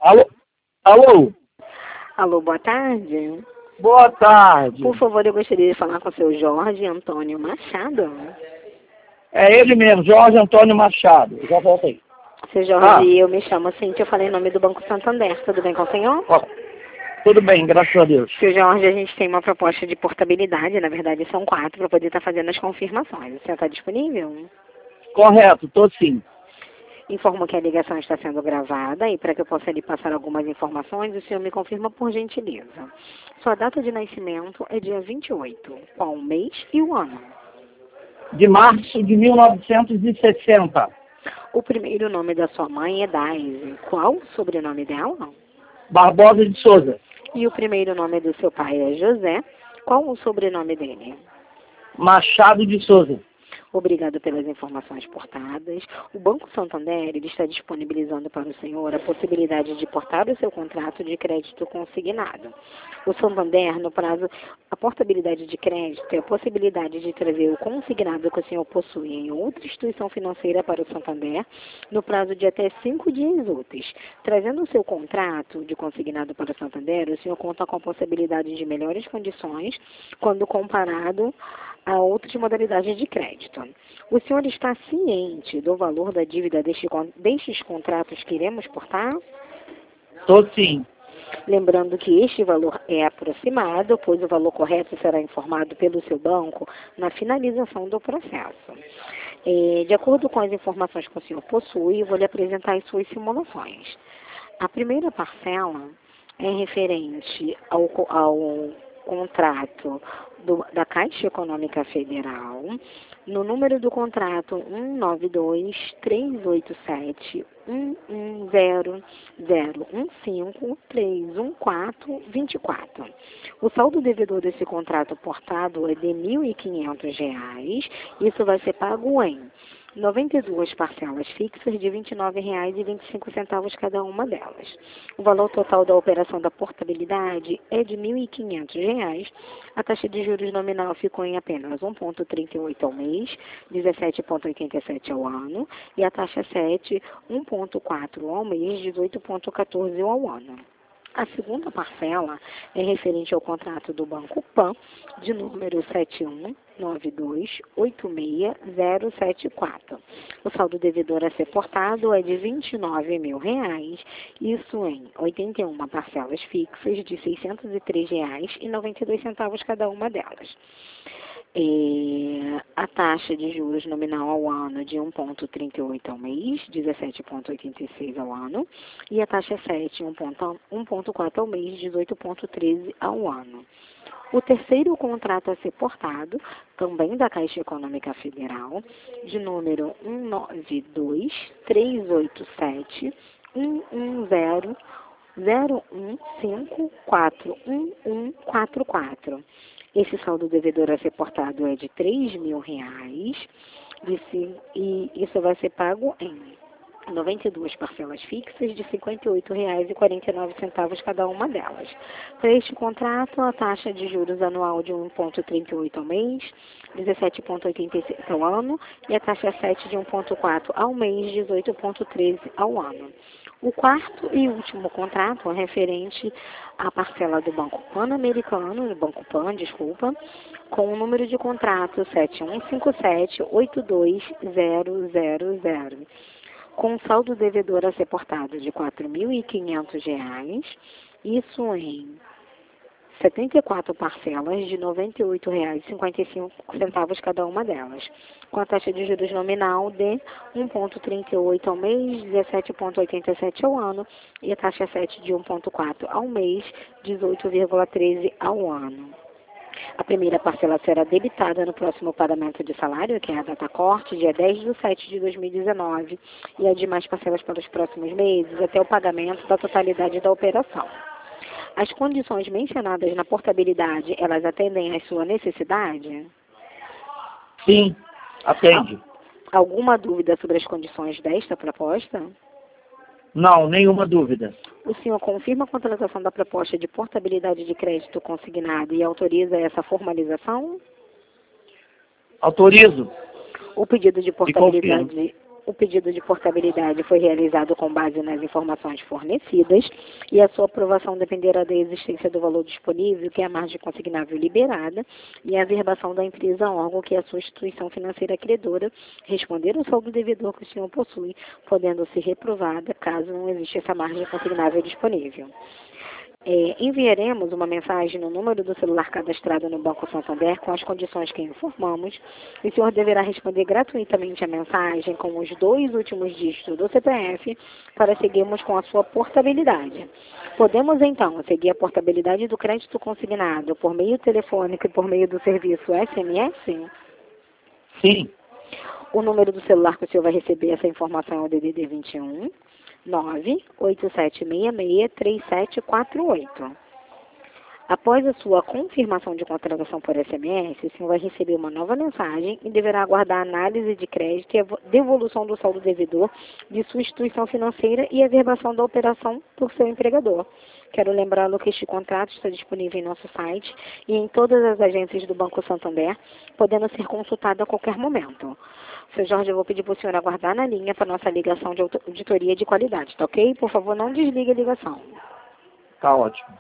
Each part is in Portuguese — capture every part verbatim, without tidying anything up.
Alô? Alô? Alô, boa tarde. Boa tarde. Por favor, eu gostaria de falar com o seu Jorge Antônio Machado. É ele mesmo, Jorge Antônio Machado. Eu já voltei. Seu Jorge, Ah. eu me chamo Cintia, eu falei em nome do Banco Santander. Tudo bem com o senhor? Ó, tudo bem, graças a Deus. Seu Jorge, a gente tem uma proposta de portabilidade, na verdade são quatro, para poder estar fazendo as confirmações. O senhor está disponível? Correto, tô sim. Informo que a ligação está sendo gravada e para que eu possa lhe passar algumas informações, o senhor me confirma por gentileza. Sua data de nascimento é dia vinte e oito. Qual o mês e o ano? De março de mil novecentos e sessenta. O primeiro nome da sua mãe é Daisy. Qual o sobrenome dela? Barbosa de Souza. E o primeiro nome do seu pai é José. Qual o sobrenome dele? Machado de Souza. Obrigado pelas informações portadas. O Banco Santander ele está disponibilizando para o senhor a possibilidade de portar o seu contrato de crédito consignado. O Santander, no prazo, a portabilidade de crédito é a possibilidade de trazer o consignado que o senhor possui em outra instituição financeira para o Santander no prazo de até cinco dias úteis. Trazendo o seu contrato de consignado para o Santander, o senhor conta com a possibilidade de melhores condições quando comparado a outras modalidades de crédito. O senhor está ciente do valor da dívida deste, destes contratos que iremos portar? Tô sim. Lembrando que este valor é aproximado, pois o valor correto será informado pelo seu banco na finalização do processo. É, de acordo com as informações que o senhor possui, eu vou lhe apresentar as suas simulações. A primeira parcela é referente ao, ao contrato do, da Caixa Econômica Federal, no número do contrato um nove dois, três oito sete, um um zero, zero um cinco, três um quatro, dois quatro. O saldo devedor desse contrato portado é de mil e quinhentos reais. Isso vai ser pago em noventa e duas parcelas fixas de vinte e nove reais e vinte e cinco centavos cada uma delas. O valor total da operação da portabilidade é de mil e quinhentos reais. A taxa de juros nominal ficou em apenas um vírgula trinta e oito ao mês, dezessete vírgula oitenta e sete ao ano, e a taxa sete, um vírgula quatro ao mês, dezoito vírgula quatorze ao ano. A segunda parcela é referente ao contrato do Banco Pan, de número sete um nove dois oito seis zero sete quatro. O saldo devedor a ser portado é de vinte e nove mil reais, isso em oitenta e uma parcelas fixas de seiscentos e três reais e noventa e dois centavos cada uma delas. É, a taxa de juros nominal ao ano de um vírgula trinta e oito ao mês, dezessete vírgula oitenta e seis ao ano, e a taxa sete, um vírgula quatro ao mês, dezoito vírgula treze ao ano. O terceiro contrato a ser portado, também da Caixa Econômica Federal, de número um nove dois, três oito sete, um um zero, zero um cinco, quatro um um quatro quatro. Esse saldo devedor a ser portado é de três mil reais e isso vai ser pago em noventa e duas parcelas fixas de cinquenta e oito reais e quarenta e nove centavos cada uma delas. Para este contrato, a taxa de juros anual de um vírgula trinta e oito ao mês, dezessete vírgula oitenta e seis ao ano, e a taxa sete de um vírgula quatro ao mês, dezoito vírgula treze ao ano. O quarto e último contrato é referente à parcela do Banco Pan-Americano, do Banco Pan, desculpa, com o número de contrato sete um cinco sete, oito dois zero zero zero. Com saldo devedor a ser portado de quatro mil e quinhentos reais, isso em setenta e quatro parcelas de noventa e oito reais e cinquenta e cinco centavos cada uma delas, com a taxa de juros nominal de um vírgula trinta e oito ao mês, dezessete vírgula oitenta e sete ao ano, e a taxa sete de um vírgula quatro ao mês, dezoito vírgula treze ao ano. A primeira parcela será debitada no próximo pagamento de salário, que é a data corte, dia dez de setembro de dois mil e dezenove, e as demais parcelas para os próximos meses, até o pagamento da totalidade da operação. As condições mencionadas na portabilidade, elas atendem à sua necessidade? Sim, atende. Alguma dúvida sobre as condições desta proposta? Não, nenhuma dúvida. O senhor confirma a contratação da proposta de portabilidade de crédito consignado e autoriza essa formalização? Autorizo. O pedido de portabilidade O pedido de portabilidade foi realizado com base nas informações fornecidas e a sua aprovação dependerá da existência do valor disponível, que é a margem consignável liberada, e a averbação da empresa órgão, que é a sua instituição financeira credora, responder ao saldo devedor que o senhor possui, podendo ser reprovada caso não exista essa margem consignável disponível. É, enviaremos uma mensagem no número do celular cadastrado no Banco Santander com as condições que informamos. O senhor deverá responder gratuitamente a mensagem com os dois últimos dígitos do C P F para seguirmos com a sua portabilidade. Podemos, então, seguir a portabilidade do crédito consignado por meio telefônico e por meio do serviço S M S? Sim. O número do celular que o senhor vai receber essa informação é o D D D vinte e um, nove oito sete seis seis, três sete quatro oito. Após a sua confirmação de contratação por S M S, o senhor vai receber uma nova mensagem e deverá aguardar a análise de crédito e a devolução do saldo devedor de sua instituição financeira e a averbação da operação por seu empregador. Quero lembrá-lo que este contrato está disponível em nosso site e em todas as agências do Banco Santander, podendo ser consultado a qualquer momento. Seu Jorge, eu vou pedir para o senhor aguardar na linha para nossa ligação de auditoria de qualidade, tá ok? Por favor, não desligue a ligação. Tá ótimo.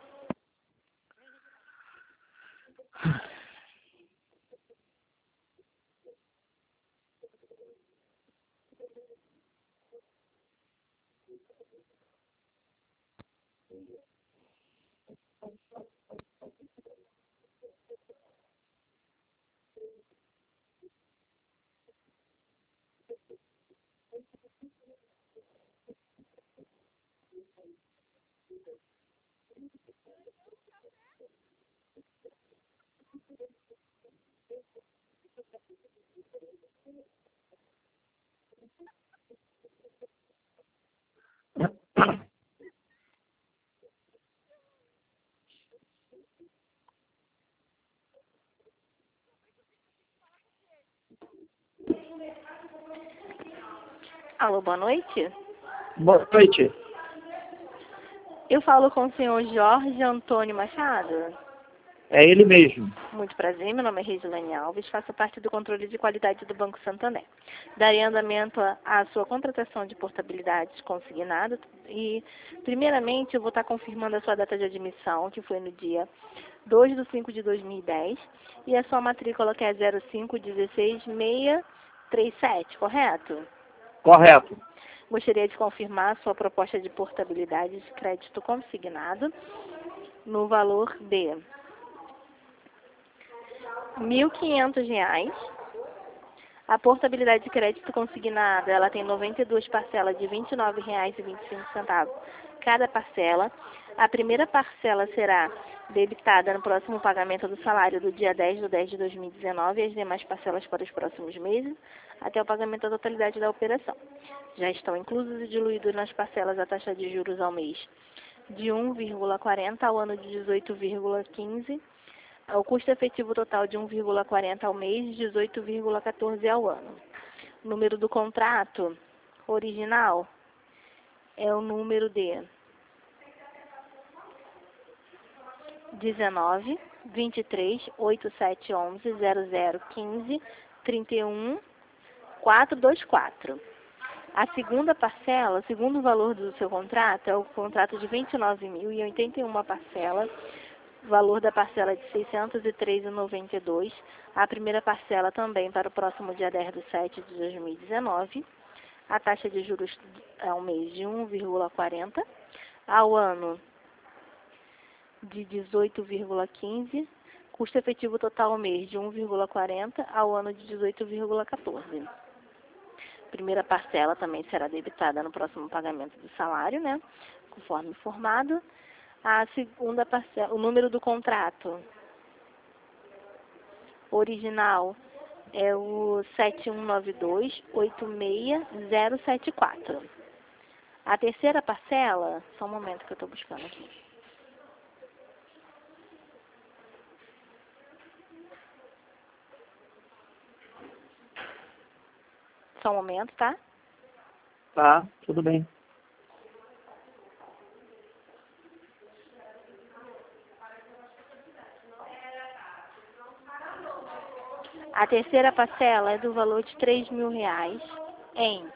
Alô, boa noite. Boa noite. Eu falo com o senhor Jorge Antônio Machado. É ele mesmo. Muito prazer, meu nome é Regiane Alves, faço parte do controle de qualidade do Banco Santander. Darei andamento à sua contratação de portabilidade consignada e, primeiramente, eu vou estar confirmando a sua data de admissão, que foi no dia dois de cinco de dois mil e dez, e a sua matrícula, que é zero cinco um seis seis três sete, correto? Correto. Gostaria de confirmar a sua proposta de portabilidade de crédito consignado no valor de mil e quinhentos reais. A portabilidade de crédito consignada, ela tem noventa e duas parcelas de vinte e nove reais e vinte e cinco centavos cada parcela. A primeira parcela será debitada no próximo pagamento do salário do dia dez de dez de dois mil e dezenove e as demais parcelas para os próximos meses, até o pagamento da totalidade da operação. Já estão inclusos e diluídos nas parcelas a taxa de juros ao mês de um vírgula quarenta ao ano de dezoito vírgula quinze, o custo efetivo total de um vírgula quarenta ao mês e dezoito vírgula quatorze ao ano. O número do contrato original é o número de dezenove, vinte e três, oitenta e sete, onze, zero zero, quinze, trinta e um, quatrocentos e vinte e quatro. A segunda parcela, o segundo valor do seu contrato, é o contrato de vinte e nove mil e oitenta e uma parcelas, valor da parcela de seiscentos e três reais e noventa e dois centavos. A primeira parcela também para o próximo dia dez de sete de dois mil e dezenove. A taxa de juros ao mês de um vírgula quarenta, ao ano de dezoito vírgula quinze, custo efetivo total ao mês de um vírgula quarenta, ao ano de dezoito vírgula quatorze. Primeira parcela também será debitada no próximo pagamento do salário, né? Conforme informado. A segunda parcela, o número do contrato original é o sete um nove dois, oito seis zero sete quatro. A terceira parcela, só um momento que eu estou buscando aqui. Só um momento, tá? Tá, tudo bem. A terceira parcela é do valor de três mil reais em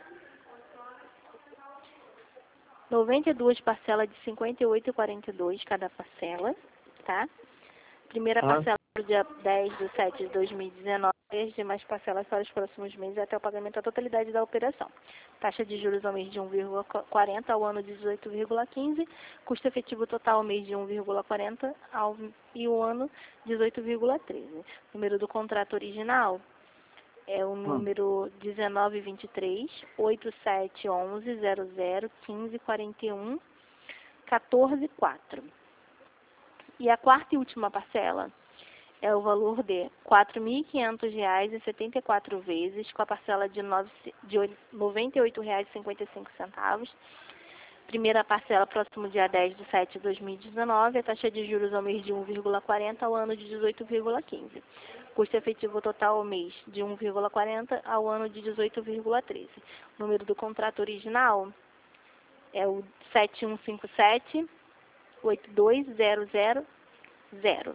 noventa e duas parcelas de cinquenta e oito reais e quarenta e dois centavos cada parcela, tá? Primeira Ah. parcela no dia dez de setembro de dois mil e dezenove, e as demais parcelas para os próximos meses até o pagamento da totalidade da operação. Taxa de juros ao mês de um vírgula quarenta ao ano de dezoito vírgula quinze, custo efetivo total ao mês de um vírgula quarenta ao, e o ano dezoito vírgula treze. Número do contrato original é o número dezenove vinte e três, oitenta e sete onze, zero zero, quinze, quarenta e um, quatorze, quatro. E a quarta e última parcela é o valor de quatro mil e quinhentos reais e setenta e quatro vezes, com a parcela de noventa e oito reais e cinquenta e cinco centavos. Primeira parcela, próximo dia dez de setembro de dois mil e dezenove, a taxa de juros ao mês de um vírgula quarenta ao ano de dezoito vírgula quinze. Custo efetivo total ao mês de um vírgula quarenta ao ano de dezoito vírgula treze. O número do contrato original é o sete um cinco sete, oito dois zero zero zero.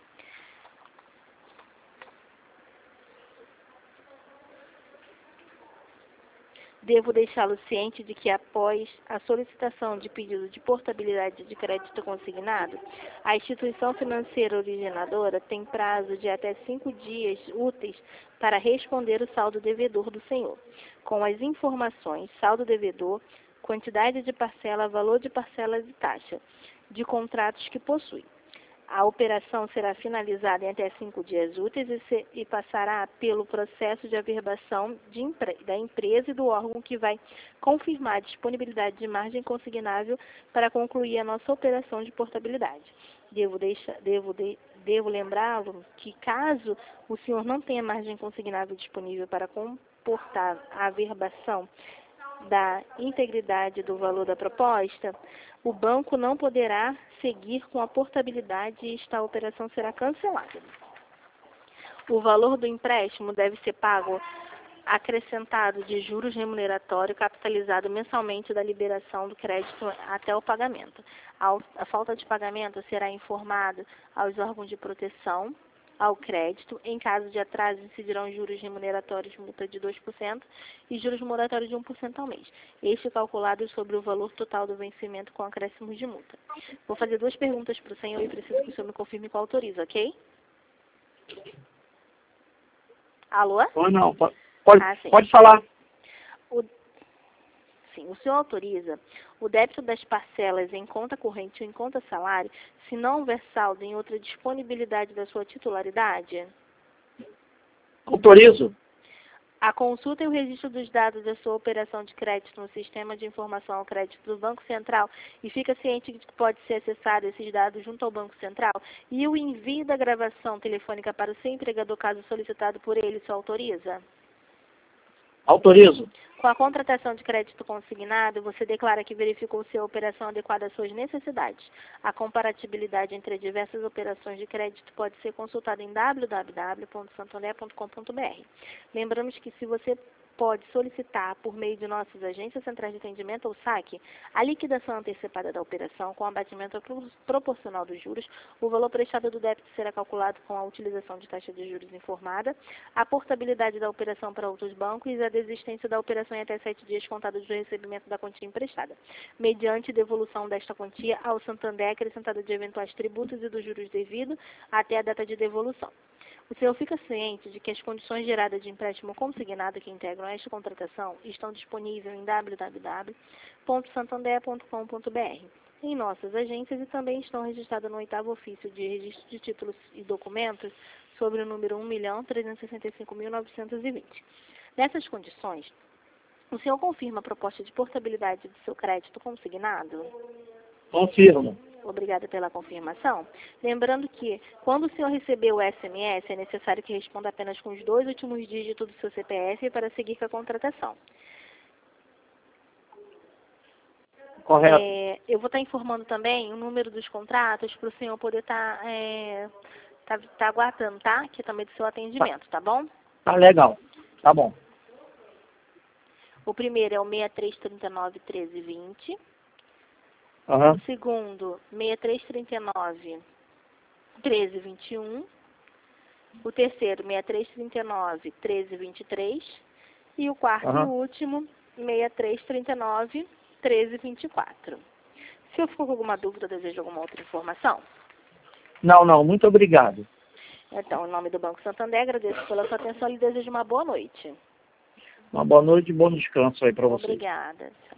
Devo deixá-lo ciente de que, após a solicitação de pedido de portabilidade de crédito consignado, a instituição financeira originadora tem prazo de até cinco dias úteis para responder o saldo devedor do senhor, com as informações saldo devedor, quantidade de parcela, valor de parcelas e taxa de contratos que possui. A operação será finalizada em até cinco dias úteis e, se, e passará pelo processo de averbação de empre, da empresa e do órgão que vai confirmar a disponibilidade de margem consignável para concluir a nossa operação de portabilidade. Devo, deixar, devo, de, devo lembrá-lo que, caso o senhor não tenha margem consignável disponível para comportar a averbação da integridade do valor da proposta, o banco não poderá seguir com a portabilidade e esta operação será cancelada. O valor do empréstimo deve ser pago acrescentado de juros remuneratório capitalizado mensalmente da liberação do crédito até o pagamento. A falta de pagamento será informado aos órgãos de proteção ao crédito. Em caso de atraso, incidirão juros remuneratórios, multa de dois por cento e juros moratórios de um por cento ao mês. Este calculado sobre o valor total do vencimento com acréscimos de multa. Vou fazer duas perguntas para o senhor e preciso que o senhor me confirme qual autoriza, ok? Alô? Ou não, pode, pode, ah, pode falar. O, sim, o senhor autoriza o débito das parcelas em conta corrente ou em conta salário, se não houver saldo em outra disponibilidade da sua titularidade? Autorizo. A consulta e o registro dos dados da sua operação de crédito no Sistema de Informação ao Crédito do Banco Central e fica ciente de que pode ser acessado esses dados junto ao Banco Central, e o envio da gravação telefônica para o seu empregador, caso solicitado por ele, se autoriza? Autorizo. Com a contratação de crédito consignado, você declara que verificou se a operação adequada às suas necessidades. A comparatibilidade entre diversas operações de crédito pode ser consultada em w w w ponto santander ponto com ponto b r. Lembramos que, se você pode solicitar, por meio de nossas agências centrais de atendimento ou saque, a liquidação antecipada da operação com abatimento proporcional dos juros, o valor prestado do débito será calculado com a utilização de taxa de juros informada, a portabilidade da operação para outros bancos e a desistência da operação em até sete dias contados do recebimento da quantia emprestada, mediante devolução desta quantia ao Santander, acrescentada de eventuais tributos e dos juros devidos até a data de devolução. O senhor fica ciente de que as condições geradas de empréstimo consignado que integram esta contratação estão disponíveis em w w w ponto santander ponto com ponto b r, em nossas agências, e também estão registradas no oitavo ofício de registro de títulos e documentos sobre o número um milhão trezentos e sessenta e cinco mil novecentos e vinte. Nessas condições, o senhor confirma a proposta de portabilidade do seu crédito consignado? Confirmo. Obrigada pela confirmação. Lembrando que, quando o senhor receber o S M S, é necessário que responda apenas com os dois últimos dígitos do seu C P F para seguir com a contratação. Correto. É, eu vou estar informando também o número dos contratos para o senhor poder estar é, tá, tá aguardando, tá? Que é também do seu atendimento, tá bom? Tá legal. Tá bom. O primeiro é o seis três três nove, treze vinte. Uhum. O segundo, seis três três nove, treze vinte e um. O terceiro, seis três três nove, treze vinte e três. E o quarto Aham. e último, seis três três nove, um três dois quatro. Se eu ficou com alguma dúvida, deseja alguma outra informação? Não, não, muito obrigado. Então, em nome do Banco Santander, agradeço pela sua atenção e lhe desejo uma boa noite. Uma boa noite e bom descanso aí para vocês. Obrigada. Tchau.